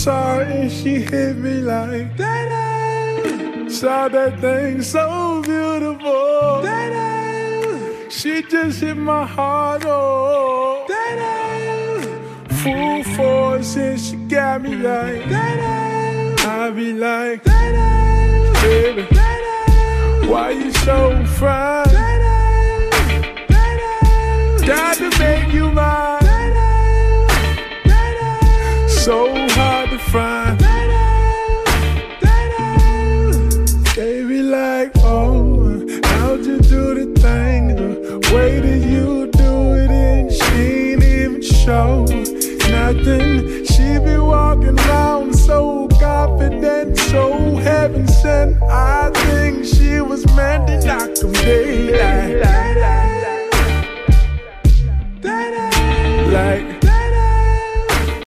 saw her and she hit me like that. Saw that thing so beautiful. That she just hit my heart, oh. That full force and she got me like that. I be like, baby, why you so fine? Got to make you mine. So hard to find. Baby, like, oh, how'd you do the thing? The way that you do it, and she ain't even show nothing. She be walking around so confident, so heaven sent. I think she was meant to knock them daylight. Like